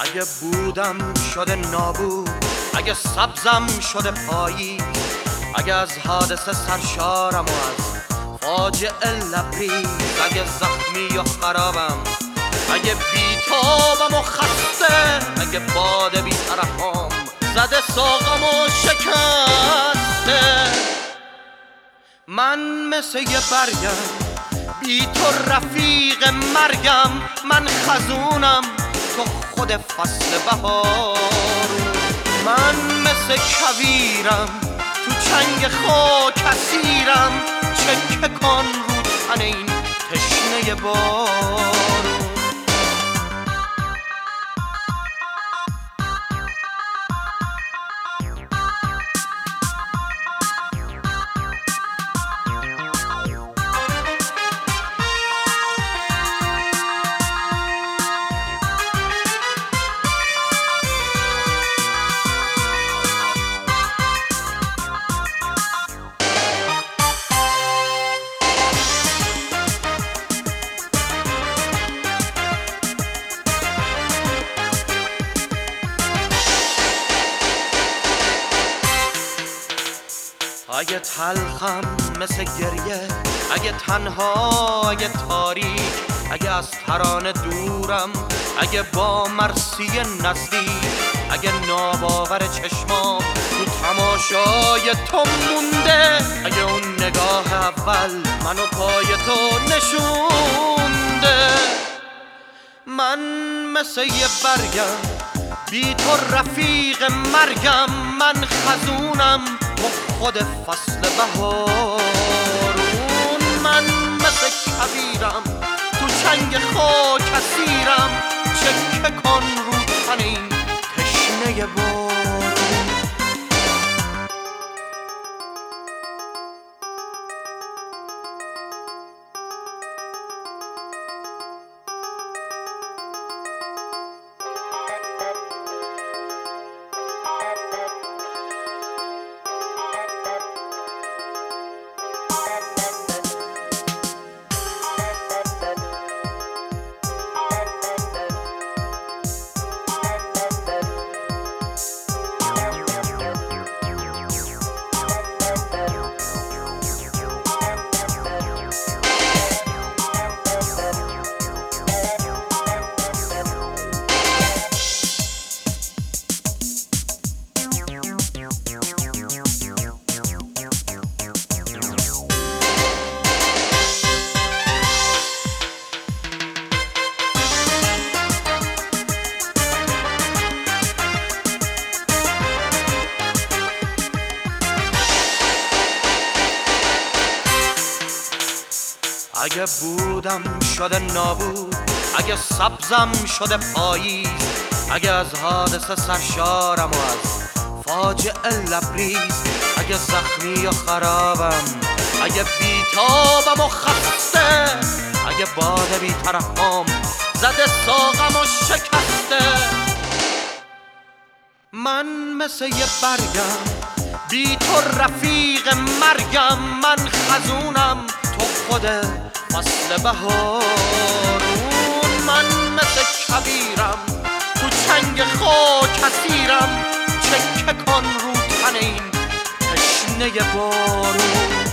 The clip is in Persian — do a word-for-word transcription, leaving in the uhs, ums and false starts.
اگه بودم شده نابود، اگه سبزم شده پایی، اگه از حادثه سرشارم و از فاجعه لبریز، اگه زخمی و خرابم، اگه بیتابم و خسته، اگه باد بی‌طرفم زده ساقم و شکسته، من مثل یه برگم بی تو رفیق مرگم، من خزونم تو خود فصل بهارون، من مثل کویرم تو چنگ خاک اسیرم، چکه کن رو تن این تشنه بارون. اگه تلخم مثل گریه، اگه تنها، اگه تاریک، اگه از ترانه دورم، اگه با مرسی نزدیک، اگه ناباور چشمام تو تماشای تو مونده، اگه اون نگاه اول منو پای تو نشونده، من مثل یه برگم بی تو رفیق مرگم، من خزونم و خود فصل بهارون، من مثل کویرم تو چنگ خاک اسیرم، چکه کن رو تن این تشنه بارون. اگه بودم شده نابود، اگه سبزم شده پاییز، اگه از حادثه سرشارم و از فاجعه لبریز، اگه زخمی و خرابم، اگه بیتابم و خسته، اگه باد بی‌طرفم زده ساقم و شکسته، من مثل یه برگم بی تو رفیق مرگم، من خزونم تو خود فصل بهارون، من مثل کویرم تو چنگ خاک اسیرم، چکه کن رو تن این تشنه بارون.